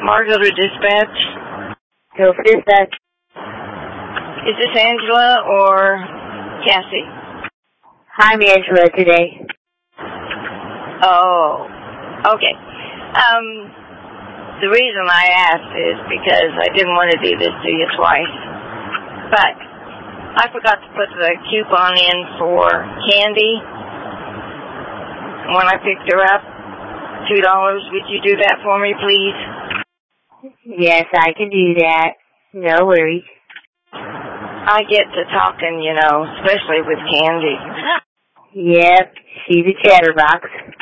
Margot to dispatch. Go for dispatch. Is this Angela or Cassie? I'm Angela today. Oh, okay. The reason I asked is because I didn't want to do this to you twice. But I forgot to put the coupon in for candy when I picked her up. $2. Would you do that for me, please? Yes, I can do that. No worries. I get to talking, especially with candy. Yep, she's a chatterbox.